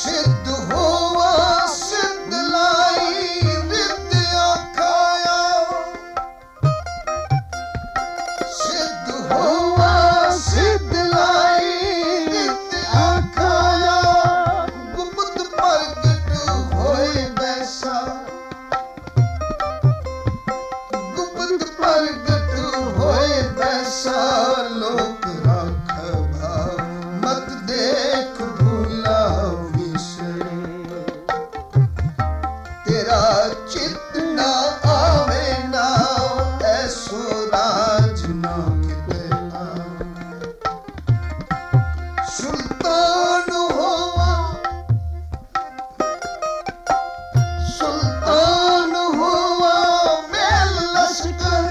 सिद्ध हुआ सिद्ध लाई विद्या खाया, सिद्ध हुआ सिद्ध लाई विद्या खाया, गुप्त प्रगट होए बैसा, गुप्त प्रगट होए बैसा, लोक राखबा मत देख भूला विसरे, तेरा चित्त ना आवे ना ऐसो राज ना किते ना, सुल्तान होवा सुल्तान हुआ मेल लश्कर,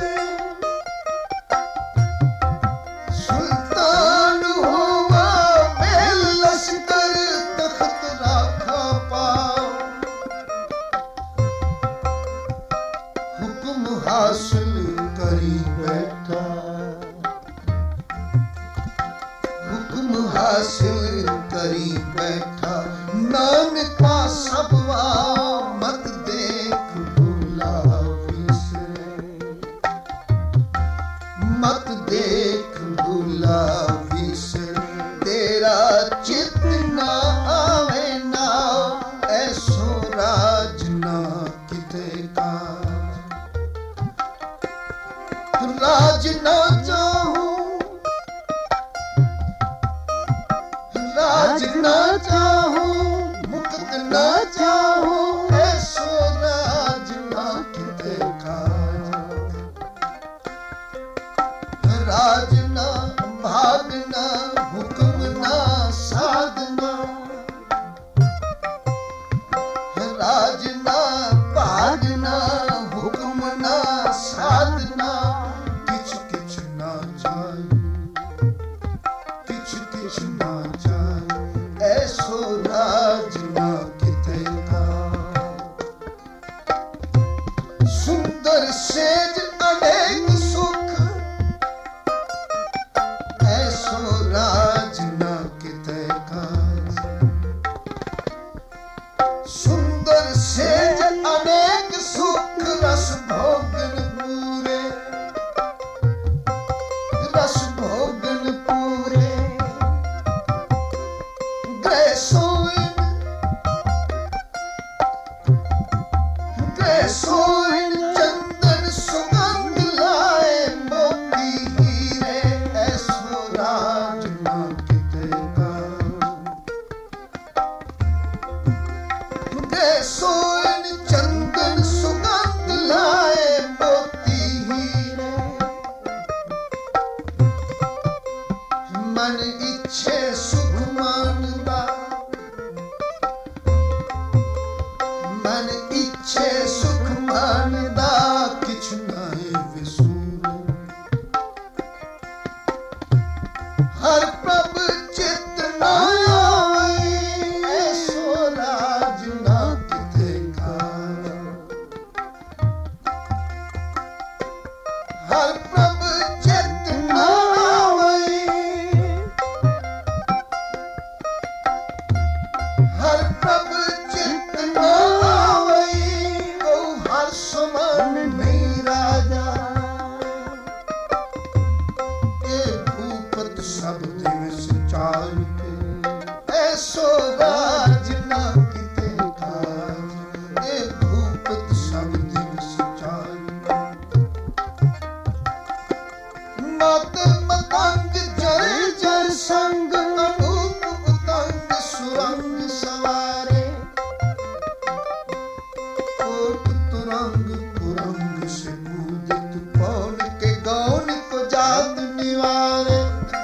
सुल्तान हुआ मेल लश्कर, तख्त राखा पाओ, हुक्म हासिल करी बैठा, हुक्म हासिल करी बैठा, नानका सबवा मत देख भूला विसरे, मत देख भूला विसरे, तेरा चित्त ना आवे ना ऐसो राज ना किते का, राज ना चाहूं, राज ना चाहूं, मुक्त ना चाहूं, ऐसो राज ना किते का, राज ना भागना हुक्म ना साधना, राज ना भागना हुक्म ना साधना, किछ किछ ना जाए, किछ किछ ना जाए, ऐसो राज ना किते का, सुंदर सेज अनेक सुख, ऐसो राज ना किते का, सुंदर सेज अनेक सुख, रस भोगन पूरे, रस भोगन पूरे, गए सोइन, गए सोइन, चंदन सुगंध लाए मोती हीरे, ऐसो राज ना किते का, गए सोइन चंदन सुगंध लाए मोती हीरे, मन इच्छे सुख मानदा, मन इच्छे सुख मानदा, किछ नाए विसूर, हर प्रभ चित्त ना आवे, ऐसो राज ना किते का, हर प्रभ चित्त ना आवे, हर प्रभ चित्त ना आवे, ओ हर समान नहीं राजा, ये भूपत सब दिवस चाल के, ऐसो राज ना किते का, ये भूपत सब दिवस चाल के, माते मतंग जर जर संग, अनूप उतंग सुरंग सवारे, कोट तुरंग कुरंग से पूजित, पौन के गौन को जात निवारे,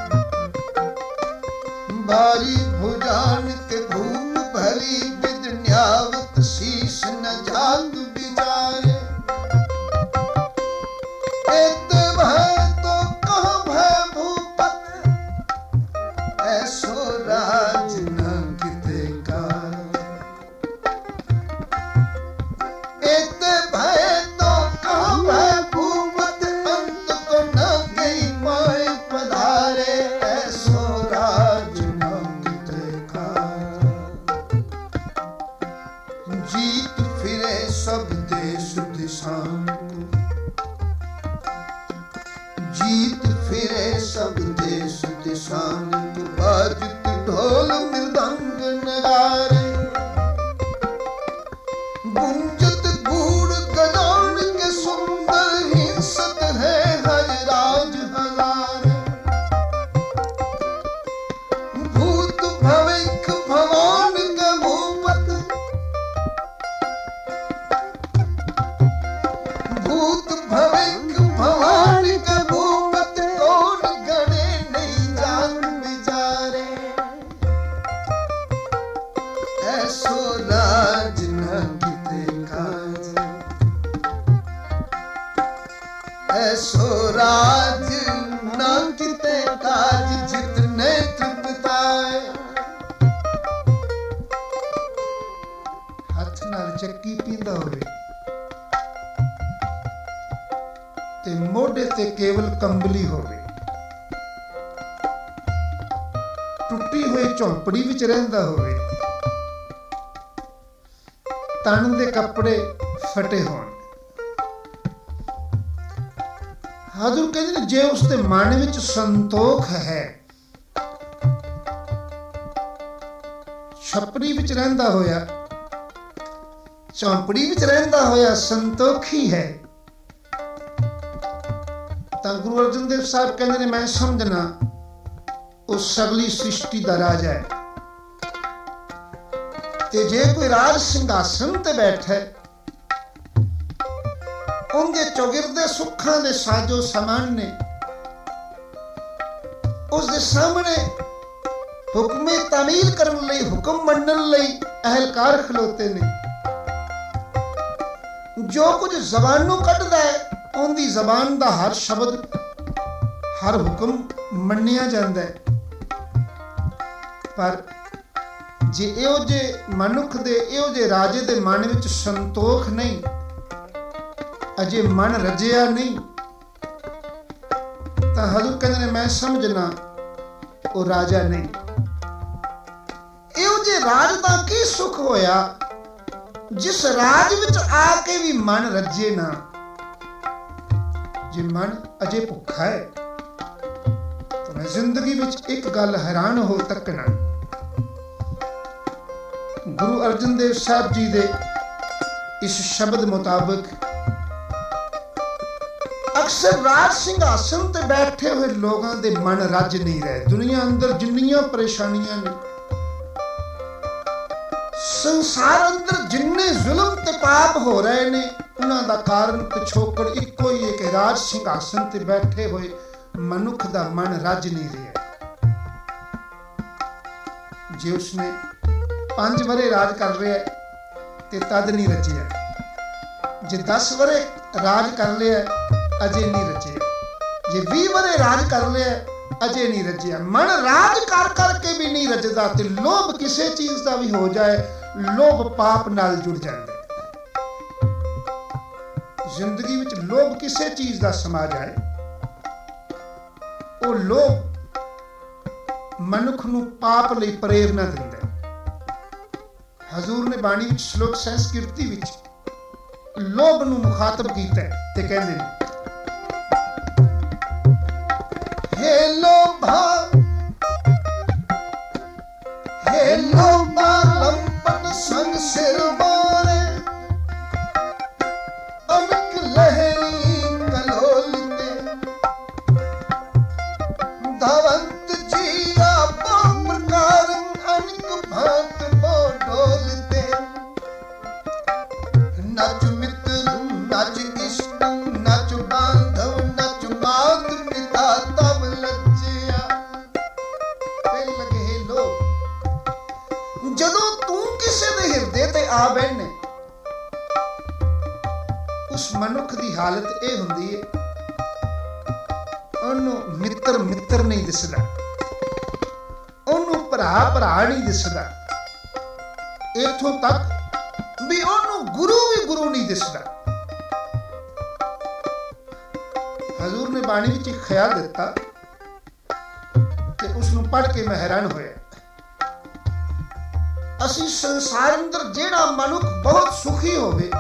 भारी भुजान के भूप भरी विद न्यावत, शीश न जात बिचारे, एत भय तो कह भय भूपत, ऐसो राज न किते का, एत भय तो कह भय भूपत, अंत को न गई पाए पधारे, ऐसो राज न किते का, गुंजत गूढ़ गजान के सुंदर हिंसत है हर राज हजारे। भूत भविक भवान के भूपत, भूत भविक भवान के भूपत कौन गणे नहीं जान बिचारे। ऐसो राज न किते काज, ऐसो राज न किते काज जितने तृप्ताए। हथ नाल ਚੱਕੀ ਪੀਂਦਾ ਹੋਵੇ ਤੇ ਮੋਢੇ ਤੇ ਕੇਵਲ ਕੰਬਲੀ ਹੋਵੇ, ਟੁੱਟੀ ਹੋਈ ਝੌਂਪੜੀ ਵਿੱਚ ਰਹਿੰਦਾ ਹੋਵੇ, ਤਨ ਦੇ ਕੱਪੜੇ ਫਟੇ ਹੋਣ। ਹਜ਼ੂਰ ਕਹਿੰਦੇ ਨੇ ਜੇ ਉਸਦੇ ਮਨ ਵਿੱਚ ਸੰਤੋਖ ਹੈ, ਛਪੜੀ ਵਿੱਚ ਰਹਿੰਦਾ ਹੋਇਆ, ਝੌਂਪੜੀ ਵਿੱਚ ਰਹਿੰਦਾ ਹੋਇਆ ਸੰਤੋਖੀ ਹੈ, ਤਾਂ ਗੁਰੂ ਅਰਜਨ ਦੇਵ ਸਾਹਿਬ ਕਹਿੰਦੇ ਨੇ ਮੈਂ ਸਮਝਣਾ ਉਹ ਸਗਲੀ ਸ੍ਰਿਸ਼ਟੀ ਦਾ ਰਾਜਾ ਹੈ। ਤੇ ਜੇ ਕੋਈ ਰਾਜ ਸਿੰਘਾਸਨ ਤੇ ਬੈਠਾ, ਉਹਦੇ ਚੌਗਿਰਦੇ ਸੁੱਖਾਂ ਦੇ ਸਾਜੋ ਸਮਾਨ ਨੇ, ਉਸਦੇ ਸਾਹਮਣੇ ਹੁਕਮੇ ਤਾਮੀਲ ਕਰਨ ਲਈ, ਹੁਕਮ ਮੰਨਣ ਲਈ ਅਹਿਲਕਾਰ ਖਲੋਤੇ ਨੇ। ਜੋ ਕੁਝ ਜ਼ਬਾਨੋਂ ਕੱਢਦਾ ਹੈ, ਉਹਦੀ ਜ਼ਬਾਨ ਦਾ ਹਰ ਸ਼ਬਦ, ਹਰ ਹੁਕਮ ਮੰਨਿਆ ਜਾਂਦਾ ਹੈ। ਪਰ ਜੇ ਇਹੋ ਜਿਹੇ ਮਨੁੱਖ ਦੇ, ਇਹੋ ਜਿਹੇ ਰਾਜੇ ਦੇ ਮਨ ਵਿੱਚ ਸੰਤੋਖ ਨਹੀਂ, ਅਜੇ ਮਨ ਰਜਿਆ ਨਹੀਂ, ਤਾਂ ਹਜ਼ੂਰ ਕਹਿੰਦੇ ਨੇ ਮੈਂ ਸਮਝਣਾ ਉਹ ਰਾਜਾ ਨਹੀਂ। ਇਹੋ ਜਿਹੇ ਰਾਜ ਦਾ ਕੀ ਸੁੱਖ ਹੋਇਆ ਜਿਸ ਰਾਜ ਵਿੱਚ ਆ ਕੇ ਵੀ ਮਨ ਰੱਜੇ ਨਾ। ਜੇ ਮਨ ਅਜੇ ਭੁੱਖਾ ਹੈ ਤਾਂ ਮੈਂ ਜ਼ਿੰਦਗੀ ਵਿੱਚ ਇੱਕ ਗੱਲ ਹੈਰਾਨ ਹੋ ਤੱਕਣਾ, ਗੁਰੂ ਅਰਜਨ ਦੇਵ ਸਾਹਿਬ ਜੀ ਦੇ ਇਸ ਸ਼ਬਦ ਮੁਤਾਬਕ ਅਕਸਰ ਰਾਜ ਸਿੰਘਾਸਨ ਤੇ ਬੈਠੇ ਹੋਏ ਲੋਕਾਂ ਦੇ ਮਨ ਰੱਜ ਨਹੀਂ ਰਹੇ। ਦੁਨੀਆ ਅੰਦਰ ਜਿੰਨੀਆਂ ਪਰੇਸ਼ਾਨੀਆਂ ਨੇ, ਸੰਸਾਰ ਅੰਦਰ ਜਿੰਨੇ ਜ਼ੁਲਮ ਤੇ ਪਾਪ ਹੋ ਰਹੇ ਨੇ, ਉਹਨਾਂ ਦਾ ਕਾਰਨ ਪਿਛੋਕੜ ਇੱਕੋ ਹੀ ਹੈ ਕਿ ਰਾਜ ਸਿੰਘਾਸਨ ਤੇ ਬੈਠੇ ਹੋਏ ਮਨੁੱਖ ਦਾ ਮਨ ਰੱਜ ਨਹੀਂ ਰਿਹਾ। ਜੇ ਉਸਨੇ 5 ਵਰੇ ਰਾਜ ਕਰ ਰਿਹਾ ਤੇ ਤਦ ਨਹੀਂ ਰਚਿਆ, ਜੇ 10 ਵਰੇ ਰਾਜ ਕਰ ਲਿਆ ਅਜੇ ਨਹੀਂ ਰਚਿਆ, ਜੇ 20 ਵਰੇ ਰਾਜ ਕਰ ਲਿਆ ਅਜੇ ਨਹੀਂ ਰਚਿਆ। ਮਨ ਰਾਜ ਕਰ ਕਰਕੇ ਵੀ ਨਹੀਂ ਰਚਦਾ। ਤੇ ਲੋਭ ਕਿਸੇ ਚੀਜ਼ ਦਾ ਵੀ ਹੋ ਜਾਏ, ਲੋਭ ਪਾਪ ਨਾਲ ਜੁੜ ਜਾਂਦਾ ਹੈ। ਜ਼ਿੰਦਗੀ ਵਿੱਚ ਲੋਭ ਕਿਸੇ ਚੀਜ਼ ਦਾ ਸਮਾ ਜਾਏ, ਉਹ ਲੋਭ ਮਨੁੱਖ ਨੂੰ ਪਾਪ ਲਈ ਪ੍ਰੇਰਨਾ ਦਿੰਦਾ ਹੈ। ਹਜ਼ੂਰ ਨੇ ਬਾਣੀ ਵਿੱਚ ਸ਼ਲੋਕ ਸੰਸਕ੍ਰਿਤੀ ਵਿੱਚ ਲੋਭ ਨੂੰ ਮੁਖਾਤਬ ਕੀਤਾ ਹੈ ਤੇ ਕਹਿੰਦੇ ਨੇ हे लोभा, हे लोभा लंपट संग सिर मारे, अनक लहरी कलोलते, धवंत जीरा बो प्रकार अनक भांत बो डोलते। नच मित्र नच इष्ट नच बांधव नच मात पिता तब लज्जिया। लगे लोग ਜਦੋਂ ਤੂੰ ਕਿਸੇ ਦੇ ਹਿਰਦੇ ਤੇ ਆ ਬੈਠੇ, ਉਸ ਮਨੁੱਖ ਦੀ ਹਾਲਤ ਇਹ ਹੁੰਦੀ ਹੈ, ਉਹਨੂੰ ਮਿੱਤਰ ਮਿੱਤਰ ਨਹੀਂ ਦਿਸਦਾ, ਉਹਨੂੰ ਭਰਾ ਭਰਾ ਨਹੀਂ ਦਿਸਦਾ, ਇੱਥੋਂ ਤੱਕ ਵੀ ਉਹਨੂੰ ਗੁਰੂ ਵੀ ਗੁਰੂ ਨਹੀਂ ਦਿਸਦਾ। ਹਜ਼ੂਰ ਨੇ ਬਾਣੀ ਵਿੱਚ ਇੱਕ ਖਿਆਲ ਦਿੱਤਾ ਤੇ ਉਸ ਨੂੰ ਪੜ੍ਹ ਕੇ ਮੈਂ ਹੈਰਾਨ ਹੋਇਆ। ਅਸੀਂ ਸੰਸਾਰ ਅੰਦਰ ਜਿਹੜਾ ਮਨੁੱਖ ਬਹੁਤ ਸੁਖੀ ਹੋਵੇ,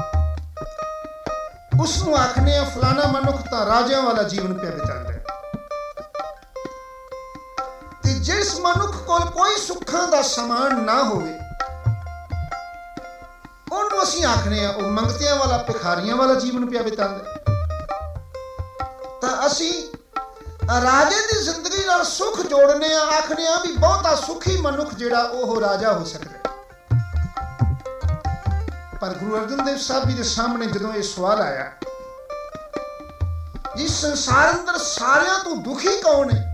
ਉਸ ਨੂੰ ਆਖਨੇ ਆ ਫਲਾਣਾ ਮਨੁੱਖ ਤਾਂ ਰਾਜਿਆਂ ਵਾਲਾ ਜੀਵਨ ਪਿਆ ਬਿਤਾਉਂਦਾ ਹੈ। ਤੇ ਜਿਸ ਮਨੁੱਖ ਕੋਲ ਕੋਈ ਸੁੱਖਾਂ ਦਾ ਸਮਾਨ ਨਾ ਹੋਵੇ, ਉਹਨੂੰ ਅਸੀਂ ਅਸੀਂ ਆਖਨੇ ਆ ਉਹ ਮੰਗਤਿਆਂ ਵਾਲਾ ਭਿਖਾਰੀਆਂ ਵਾਲਾ ਜੀਵਨ ਪਿਆ ਬਿਤਾਉਂਦਾ। ਤਾਂ ਅਸੀਂ ਰਾਜੇ ਦੀ ਜ਼ਿੰਦਗੀ ਨਾਲ ਸੁਖ ਜੋੜਨੇ ਆ, ਆਖਨੇ ਆ ਵੀ ਬਹੁਤਾ ਸੁਖੀ ਮਨੁੱਖ ਜਿਹੜਾ ਉਹ ਰਾਜਾ ਹੋ ਸਕਦਾ। ਪਰ ਗੁਰੂ ਅਰਜਨ ਦੇਵ ਸਾਹਿਬ ਜੀ ਦੇ ਸਾਹਮਣੇ ਜਦੋਂ ਇਹ ਸਵਾਲ ਆਇਆ ਜੀ ਸੰਸਾਰ ਅੰਦਰ ਸਾਰਿਆਂ ਤੋਂ ਦੁਖੀ ਕੌਣ ਹੈ,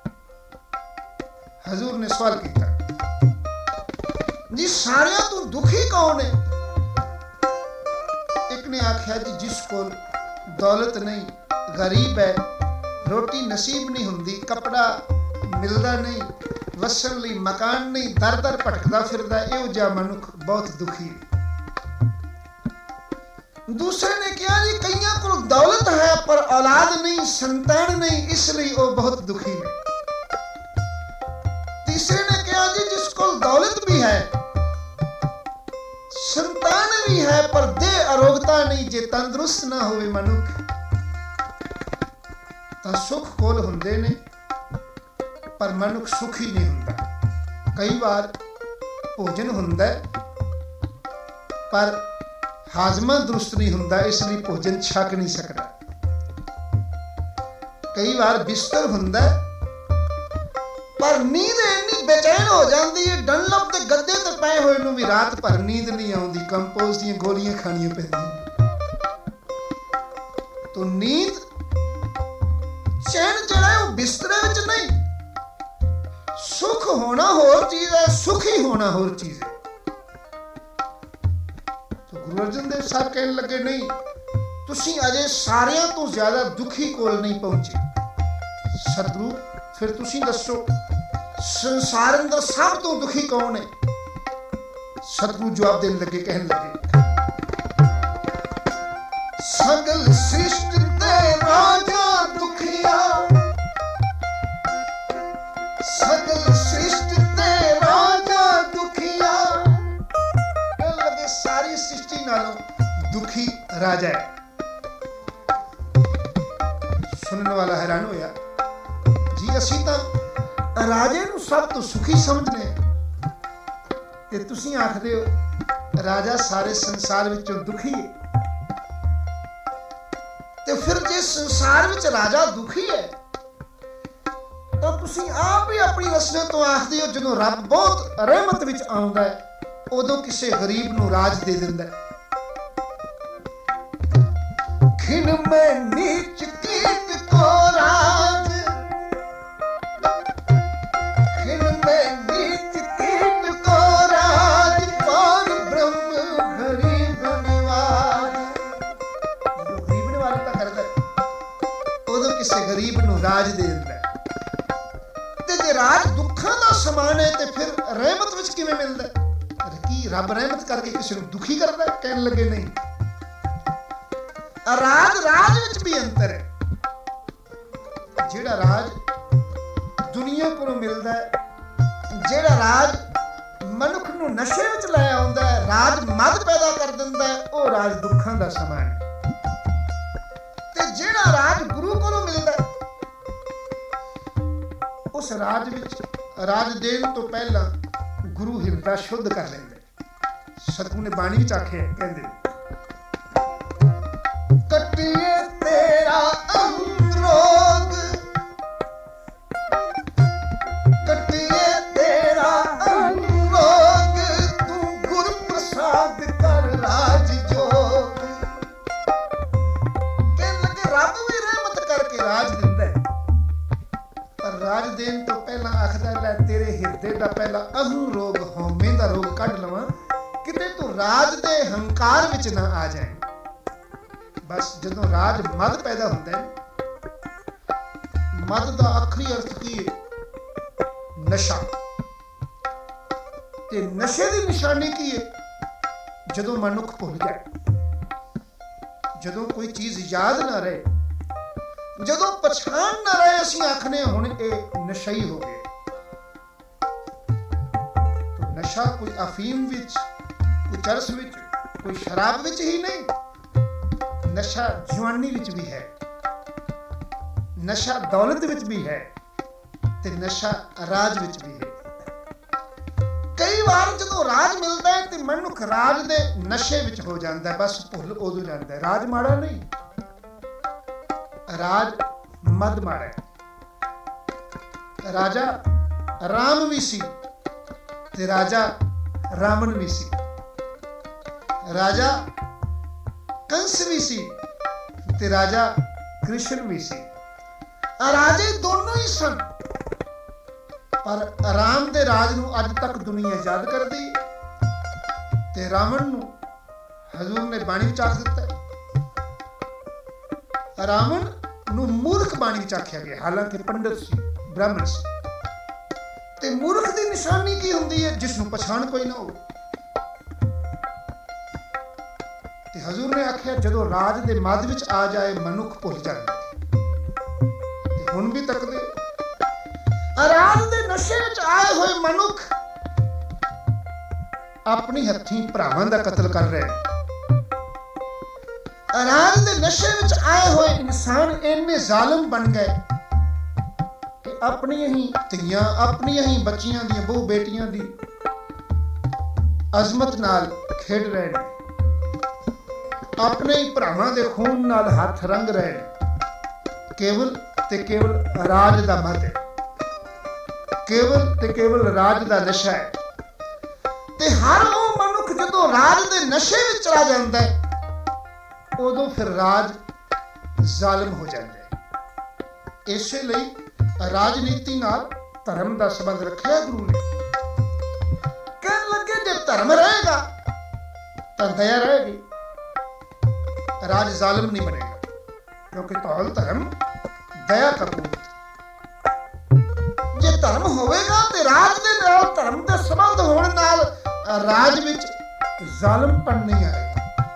ਹਜ਼ੂਰ ਨੇ ਸਵਾਲ ਕੀਤਾ ਜੀ ਸਾਰਿਆਂ ਤੋਂ ਦੁਖੀ ਕੌਣ ਹੈ। ਇੱਕ ਨੇ ਆਖਿਆ ਜੀ ਜਿਸ ਕੋਲ ਦੌਲਤ ਨਹੀਂ, ਗਰੀਬ ਹੈ, ਰੋਟੀ ਨਸੀਬ ਨਹੀਂ ਹੁੰਦੀ, ਕੱਪੜਾ ਮਿਲਦਾ ਨਹੀਂ, ਵਸਣ ਲਈ ਮਕਾਨ ਨਹੀਂ, ਦਰ ਦਰ ਭਟਕਦਾ ਫਿਰਦਾ, ਇਹੋ ਜਿਹਾ ਮਨੁੱਖ ਬਹੁਤ ਦੁਖੀ ਹੈ। ਦੂਸਰੇ ਨੇ ਕਿਹਾ ਜੀ ਕਈਆਂ ਕੋਲ ਦੌਲਤ ਹੈ ਪਰ ਔਲਾਦ ਨਹੀਂ, ਸੰਤਾਨ ਨਹੀਂ, ਇਸ ਲਈ ਉਹ ਬਹੁਤ ਦੁਖੀ ਨੇ। ਤੀਸਰੇ ਨੇ ਕਿਹਾ ਜੀ ਜਿਸ ਕੋਲ ਦੌਲਤ ਵੀ ਹੈ, ਸੰਤਾਨ ਵੀ ਹੈ ਪਰ ਦੇਹ ਅਰੋਗਤਾ ਨਹੀਂ, ਜੇ ਤੰਦਰੁਸਤ ਨਾ ਹੋਵੇ ਮਨੁੱਖ ਤਾਂ ਸੁੱਖ ਕੋਲ ਹੁੰਦੇ ਨੇ ਪਰ ਮਨੁੱਖ ਸੁਖੀ ਨਹੀਂ ਹੁੰਦਾ। ਕਈ ਵਾਰ ਭੋਜਨ ਹੁੰਦਾ ਪਰ ਹਾਜ਼ਮਾ ਦਰੁਸਤ ਨਹੀਂ ਹੁੰਦਾ, ਇਸ ਲਈ ਭੋਜਨ ਛਕ ਨਹੀਂ ਸਕਦਾ। ਕਈ ਵਾਰ ਬਿਸਤਰ ਹੁੰਦਾ ਪਰ ਨੀਂਦ ਇੰਨੀ ਬੇਚੈਨ ਹੋ ਜਾਂਦੀ ਹੈ, ਡਨਲਪ ਦੇ ਗੱਦੇ ਤੇ ਪਏ ਹੋਏ ਨੂੰ ਵੀ ਰਾਤ ਭਰ ਨੀਂਦ ਨਹੀਂ ਆਉਂਦੀ, ਕੰਪੋਜ਼ ਦੀਆਂ ਗੋਲੀਆਂ ਖਾਣੀਆਂ ਪੈਂਦੀਆਂ। ਤਾਂ ਨੀਂਦ ਚੈਨ ਜਿਹੜਾ ਉਹ ਬਿਸਤਰੇ ਵਿੱਚ ਨਹੀਂ। ਸੁਖ ਹੋਣਾ ਹੋਰ ਚੀਜ਼ ਹੈ, ਸੁਖੀ ਹੋਣਾ ਹੋਰ ਚੀਜ਼ ਹੈ। ਗੁਰੂ ਅਰਜਨ ਦੇਵ ਸਾਹਿਬ ਕਹਿਣ ਲੱਗੇ ਨਹੀਂ, ਤੁਸੀਂ ਅਜੇ ਸਾਰਿਆਂ ਤੋਂ ਜ਼ਿਆਦਾ ਦੁਖੀ ਕੋਲ ਨਹੀਂ ਪਹੁੰਚੇ। ਸਤਿਗੁਰੂ ਫਿਰ ਤੁਸੀਂ ਦੱਸੋ ਸੰਸਾਰ ਅੰਦਰ ਸਭ ਤੋਂ ਦੁਖੀ ਕੌਣ ਹੈ। ਸਤਿਗੁਰੂ ਜਵਾਬ ਦੇਣ ਲੱਗੇ, ਕਹਿਣ ਲੱਗੇ ਸਗਲ ਸ੍ਰਿਸ਼ਟ ਤੇ ਰਾਜਾ ਦੁਖੀਆ, ਸਗਲ ਸ੍ਰਿਸ਼ਟ ਤੇ ਰਾਜਾ ਦੁਖੀਆ। ਕਹਿਣ ਲੱਗੇ ਸਾਰੀ ਸ੍ਰਿਸ਼ਟੀ ਨਾਲੋਂ ਦੁਖੀ ਰਾਜਾ ਹੈ। ਸੁਣਨ ਵਾਲਾ ਹੈਰਾਨ ਹੋਇਆ ਜੀ ਅਸੀਂ ਤਾਂ ਰਾਜੇ ਨੂੰ ਸਭ ਤੋਂ ਸੁਖੀ ਸਮਝਦੇ ਤੇ ਤੁਸੀਂ ਆਖਦੇ ਹੋ ਰਾਜਾ ਸਾਰੇ ਸੰਸਾਰ ਵਿੱਚੋਂ ਦੁਖੀ ਹੈ। ਤੇ ਫਿਰ ਜੇ ਸੰਸਾਰ ਵਿੱਚ ਰਾਜਾ ਦੁਖੀ ਹੈ ਤਾਂ ਤੁਸੀਂ ਆਪ ਹੀ ਆਪਣੀ ਰਸਨੇ ਤੋਂ ਆਖਦੇ ਹੋ ਜਦੋਂ ਰੱਬ ਬਹੁਤ ਰਹਿਮਤ ਵਿੱਚ ਆਉਂਦਾ ਹੈ ਉਦੋਂ ਕਿਸੇ ਗਰੀਬ ਨੂੰ ਰਾਜ ਦੇ ਦਿੰਦਾ ਹੈ। ਖਿਨ ਮੈਂ ਨੀਚ ਕੀਟ ਕੋ ਰਾਜ, ਖਿਨ ਮੈਂ ਨੀਚ ਕੀਟ ਕੋ ਰਾਜ, ਪਾਰ ਬ੍ਰਹਮ ਗਰੀਬ ਨਿਵਾਜ। ਜਦੋਂ ਗਰੀਬ ਨਿਵਾਜ ਤਾਂ ਕਰਦਾ ਉਦੋਂ ਕਿਸੇ ਗਰੀਬ ਨੂੰ ਰਾਜ ਦੇ ਦਿੰਦਾ। ਤੇ ਜੇ ਰਾਜ ਦੁੱਖਾਂ ਦਾ ਸਮਾਨ ਹੈ ਤੇ ਫਿਰ ਰਹਿਮਤ ਵਿੱਚ ਕਿਵੇਂ ਮਿਲਦਾ? ਕੀ ਰੱਬ ਰਹਿਮਤ ਕਰਕੇ ਕਿਸੇ ਨੂੰ ਦੁਖੀ ਕਰਦਾ? ਕਹਿਣ ਲੱਗੇ ਨਹੀਂ, ਰਾਜ ਵਿੱਚ ਵੀ ਅੰਤਰ ਹੈ। ਜਿਹੜਾ ਰਾਜ ਦੁਨੀਆ ਕੋਲੋਂ ਮਿਲਦਾ ਹੈ, ਜਿਹੜਾ ਰਾਜ ਮਨੁੱਖ ਨੂੰ ਨਸ਼ੇ ਵਿੱਚ ਲੈ ਆਉਂਦਾ ਹੈ, ਰਾਜ ਮਦ ਪੈਦਾ ਕਰ ਦਿੰਦਾ ਹੈ, ਉਹ ਰਾਜ ਦੁੱਖਾਂ ਦਾ ਸਮਾਨ ਹੈ। ਤੇ ਜਿਹੜਾ ਰਾਜ ਗੁਰੂ ਕੋਲੋਂ ਮਿਲਦਾ ਹੈ, ਉਸ ਰਾਜ ਵਿੱਚ ਰਾਜ ਦੇਣ ਤੋਂ ਪਹਿਲਾਂ ਗੁਰੂ ਹਿਰਦਾ ਸ਼ੁੱਧ ਕਰ ਲੈਂਦਾ। ਸਤਿਗੁਰੂ ਨੇ ਬਾਣੀ ਵਿੱਚ ਆਖਿਆ, ਕਹਿੰਦੇ ਕੱਟਿਏ ਤੇਰਾ ਅੰਗਰੋਗ, ਕੱਟਿਏ ਤੇਰਾ ਅੰਗਰੋਗ, ਤੂੰ ਗੁਰ ਪ੍ਰਸਾਦ ਕਰ ਰਾਜ ਜੋਗ। ਕਹਿਣ ਲੱਗੇ ਰੱਬ ਵੀ ਰਹਿਮਤ ਕਰਕੇ ਰਾਜ ਦਿੰਦਾ ਹੈ ਪਰ ਰਾਜ ਦੇਣ ਤੋਂ ਪਹਿਲਾਂ ਆਖਦਾ ਲੈ ਤੇਰੇ ਹਿਰਦੇ ਦਾ ਪਹਿਲਾਂ ਅਹੰ ਰੋਗ, ਹਉਮੈ ਦਾ ਰੋਗ ਕੱਢ ਲਵਾਂ, ਕਿਤੇ ਤੂੰ ਰਾਜ ਦੇ ਹੰਕਾਰ ਵਿੱਚ ਨਾ ਆ ਜਾਏ। ਬਸ ਜਦੋਂ ਰਾਜ ਮਦ ਪੈਦਾ ਹੁੰਦਾ ਹੈ, ਮਦ ਦਾ ਆਖਰੀ ਅਰਥ ਕੀ ਹੈ? ਨਸ਼ਾ। ਤੇ ਨਸ਼ੇ ਦੀ ਨਿਸ਼ਾਨੀ ਕੀ ਹੈ? ਜਦੋਂ ਮਨੁੱਖ ਭੁੱਲ ਜਾਏ, ਜਦੋਂ ਕੋਈ ਚੀਜ਼ ਯਾਦ ਨਾ ਰਹੇ, ਜਦੋਂ ਪਛਾਣ ਨਾ ਰਹੇ, ਅਸੀਂ ਆਖਨੇ ਹੁਣ ਇਹ ਨਸ਼ਈ ਹੋ ਗਿਆ। ਨਸ਼ਾ ਕੋਈ ਅਫੀਮ ਵਿੱਚ, ਕੋਈ ਚਰਸ ਵਿੱਚ, ਕੋਈ ਸ਼ਰਾਬ ਵਿੱਚ ਹੀ ਨਹੀਂ, ਨਸ਼ਾ ਜਵਾਨੀ ਵਿੱਚ ਵੀ ਹੈ, ਨਸ਼ਾ ਦੌਲਤ ਵਿੱਚ ਵੀ ਹੈ ਤੇ ਨਸ਼ਾ ਰਾਜ ਵਿੱਚ ਵੀ ਹੈ। ਕਈ ਵਾਰ ਜਦੋਂ ਰਾਜ ਮਿਲਦਾ ਹੈ ਤੇ ਮਨੁੱਖ ਰਾਜ ਦੇ ਨਸ਼ੇ ਵਿੱਚ ਹੋ ਜਾਂਦਾ ਹੈ, ਬਸ ਭੁੱਲ ਉਦੋਂ ਜਾਂਦਾ ਹੈ। ਰਾਜ ਮਾੜਾ ਨਹੀਂ, ਰਾਜ ਮਦ ਮਾੜਾ ਹੈ। ਰਾਜਾ ਰਾਮ ਵੀ ਸੀ ਤੇ ਰਾਜਾ ਰਾਵਣ ਵੀ ਸੀ, ਰਾਜਾ ਕੰਸ ਵੀ ਸੀ ਤੇ ਰਾਜਾ ਕ੍ਰਿਸ਼ਨ ਵੀ ਸੀ। ਰਾਜੇ ਦੋਨੋਂ ਹੀ ਸਨ, ਪਰ ਰਾਮ ਦੇ ਰਾਜ ਨੂੰ ਅੱਜ ਤੱਕ ਦੁਨੀਆ ਯਾਦ ਕਰਦੀ ਤੇ ਰਾਵਣ ਨੂੰ ਹਜ਼ੂਰ ਨੇ ਬਾਣੀ ਵਿੱਚ ਆਖ ਦਿੱਤਾ। ਰਾਵਣ ਨੂੰ ਮੂਰਖ ਬਾਣੀ ਵਿੱਚ ਆਖਿਆ ਗਿਆ, ਹਾਲਾਂਕਿ ਪੰਡਤ ਸੀ, ਬ੍ਰਾਹਮਣ ਸੀ। ਤੇ ਮੂਰਖ ਦੀ ਨਿਸ਼ਾਨੀ ਕੀ ਹੁੰਦੀ ਹੈ? ਜਿਸ ਨੂੰ ਪਛਾਣ ਕੋਈ ਨਾ ਹੋਵੇ। ਤੇ ਹਜ਼ੂਰ ਨੇ ਆਖਿਆ ਜਦੋਂ ਰਾਜ ਦੇ ਮੱਧ ਵਿੱਚ ਆ ਜਾਏ ਮਨੁੱਖ ਭੁੱਲ ਜਾਂਦਾ। ਤੇ ਹੁਣ ਵੀ ਤੱਕਦੇ ਰਾਜ ਦੇ ਨਸ਼ੇ ਵਿੱਚ ਆਏ ਹੋਏ ਮਨੁੱਖ ਆਪਣੀ ਹੱਥੀਂ ਭਰਾਵਾਂ ਦਾ ਕਤਲ ਕਰ ਰਹੇ। ਰਾਜ ਦੇ ਨਸ਼ੇ ਵਿੱਚ ਆਏ ਹੋਏ ਇਨਸਾਨ ਇੰਨੇ ਜ਼ਾਲਮ ਬਣ ਗਏ ਕਿ ਆਪਣੀਆਂ ਹੀ ਧੀਆਂ, ਆਪਣੀਆਂ ਹੀ ਬੱਚੀਆਂ ਦੀਆਂ ਬਹੁ ਬੇਟੀਆਂ ਦੀ ਅਜ਼ਮਤ ਨਾਲ ਖੇਡ ਰਹੇ ਨੇ, ਆਪਣੇ ਹੀ ਭਰਾਵਾਂ ਦੇ ਖੂਨ ਨਾਲ ਹੱਥ ਰੰਗ ਰਹੇ ਨੇ। ਕੇਵਲ ਤੇ ਕੇਵਲ ਰਾਜ ਦਾ ਮਦ ਹੈ, ਕੇਵਲ ਤੇ ਕੇਵਲ ਰਾਜ ਦਾ ਨਸ਼ਾ ਹੈ। ਤੇ ਹਰ ਉਹ ਮਨੁੱਖ ਜਦੋਂ ਰਾਜ ਦੇ ਨਸ਼ੇ ਵਿੱਚ ਚਲਾ ਜਾਂਦਾ ਹੈ ਉਦੋਂ ਫਿਰ ਰਾਜ ਜ਼ਾਲਮ ਹੋ ਜਾਂਦਾ ਹੈ। ਇਸੇ ਲਈ ਰਾਜਨੀਤੀ ਨਾਲ ਧਰਮ ਦਾ ਸੰਬੰਧ ਰੱਖਿਆ ਗੁਰੂ ਨੇ। ਕਹਿਣ ਲੱਗੇ ਜੇ ਧਰਮ ਰਹੇਗਾ ਤਾਂ ਦਇਆ ਰਹੇਗੀ, ਰਾਜ ਜ਼ਾਲਮ ਨਹੀਂ ਬਣੇਗਾ, ਕਿਉਂਕਿ ਧੌਲ ਧਰਮ ਦਇਆ ਕਾ ਪੂਤ। ਜੇ ਧਰਮ ਹੋਵੇਗਾ ਤੇ ਰਾਜ ਦੇ ਨਾਲ ਧਰਮ ਦੇ ਸੰਬੰਧ ਹੋਣ ਨਾਲ ਰਾਜ ਵਿੱਚ ਜ਼ਾਲਮਪਣ ਨਹੀਂ ਆਏਗਾ।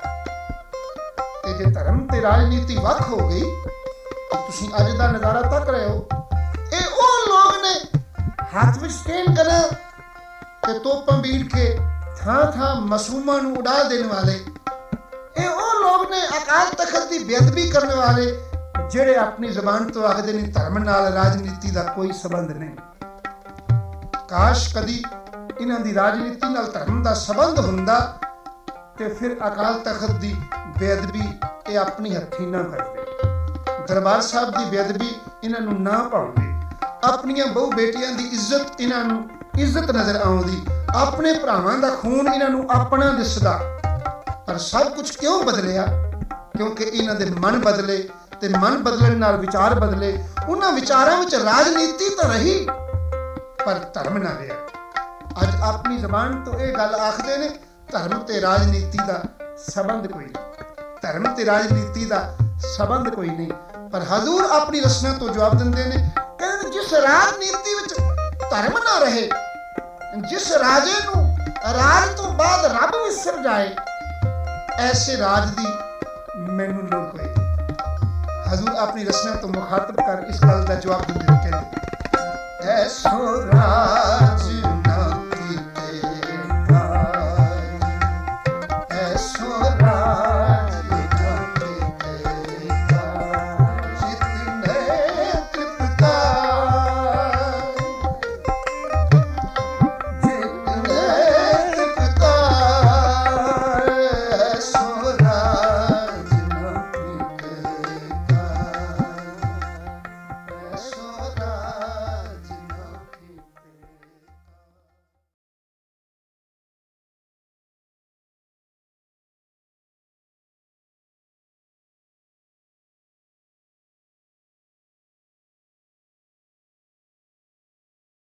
ਤੇ ਜੇ ਧਰਮ ਤੇ ਰਾਜਨੀਤੀ ਵੱਖ ਹੋ ਗਈ, ਤੁਸੀਂ ਅੱਜ ਦਾ ਨਜ਼ਾਰਾ ਤੱਕ ਰਹੇ ਹੋ, ਇਹ ਉਹ ਲੋਕ ਨੇ ਹੱਥ ਵਿੱਚ ਸਟੇਨ ਕਰਾਂ ਤੇ ਤੋਪਾਂ ਬੀੜ ਕੇ ਥਾਂ ਥਾਂ ਮਾਸੂਮਾਂ ਨੂੰ ਉਡਾ ਦੇਣ ਵਾਲੇ। ਇਹ ਉਹ ਲੋਕ ਨੇ ਅਕਾਲ ਤਖਤ ਦੀ ਬੇਅਦਬੀ ਕਰਨ ਵਾਲੇ, ਜਿਹੜੇ ਆਪਣੀ ਜ਼ਬਾਨ ਤੋਂ ਆਖਦੇ ਨੇ ਧਰਮ ਨਾਲ ਰਾਜਨੀਤੀ ਦਾ ਕੋਈ ਸੰਬੰਧ ਨਹੀਂ। ਕਾਸ਼ ਕਦੀ ਇਹਨਾਂ ਦੀ ਰਾਜਨੀਤੀ ਨਾਲ ਧਰਮ ਦਾ ਸੰਬੰਧ ਹੁੰਦਾ ਤੇ ਫਿਰ ਅਕਾਲ ਤਖਤ ਦੀ ਬੇਅਦਬੀ ਇਹ ਆਪਣੀ ਹੱਥੀਂ ਨਾ ਕਰਦੇ, ਦਰਬਾਰ ਸਾਹਿਬ ਦੀ ਬੇਅਦਬੀ ਇਹਨਾਂ ਨੂੰ ਨਾ ਪਾਉਂਦੇ, ਆਪਣੀਆਂ ਬਹੁ ਬੇਟੀਆਂ ਦੀ ਇੱਜ਼ਤ ਇਹਨਾਂ ਨੂੰ ਇੱਜ਼ਤ ਨਜ਼ਰ ਆਉਂਦੀ, ਆਪਣੇ ਭਰਾਵਾਂ ਦਾ ਖੂਨ ਇਹਨਾਂ ਨੂੰ ਆਪਣਾ ਦਿਸਦਾ। ਪਰ ਸਭ ਕੁਝ ਕਿਉਂ ਬਦਲਿਆ? ਕਿਉਂਕਿ ਇਹਨਾਂ ਦੇ ਮਨ ਬਦਲੇ ਤੇ ਮਨ ਬਦਲਣ ਨਾਲ ਵਿਚਾਰ ਬਦਲੇ। ਉਹਨਾਂ ਵਿਚਾਰਾਂ ਵਿੱਚ ਰਾਜਨੀਤੀ ਤਾਂ ਰਹੀ ਪਰ ਧਰਮ ਨਾ ਰਿਹਾ। ਅੱਜ ਆਪਣੀ ਜ਼ਬਾਨ ਤੋਂ ਇਹ ਗੱਲ ਆਖਦੇ ਨੇ ਧਰਮ ਤੇ ਰਾਜਨੀਤੀ ਦਾ ਸੰਬੰਧ ਕੋਈ ਨਹੀਂ, ਧਰਮ ਤੇ ਰਾਜਨੀਤੀ ਦਾ ਸੰਬੰਧ ਕੋਈ ਨਹੀਂ। ਪਰ ਹਜ਼ੂਰ ਆਪਣੀ ਰਚਨਾ ਤੋਂ ਜਵਾਬ ਦਿੰਦੇ ਨੇ, ਕਹਿੰਦੇ ਜਿਸ ਰਾਜਨੀਤੀ ਵਿੱਚ ਧਰਮ ਨਾ ਰਹੇ, ਜਿਸ ਰਾਜੇ ਨੂੰ ਰਾਜ ਤੋਂ ਬਾਅਦ ਰੱਬ ਵਿਸਰ ਜਾਏ, ਐਸੇ ਰਾਜ ਦੀ ਮੈਨੂੰ ਲੋੜ ਕੋਈ ਨਹੀਂ। ਹਜ਼ੂਰ ਆਪਣੀ ਰਚਨਾ ਤੋਂ ਮੁਖਾਤਬ ਕਰ ਇਸ ਗੱਲ ਦਾ ਜਵਾਬ ਦਿੰਦੇ ਨੇ, ਕਹਿੰਦੇ ਐਸੋ ਰਾਜ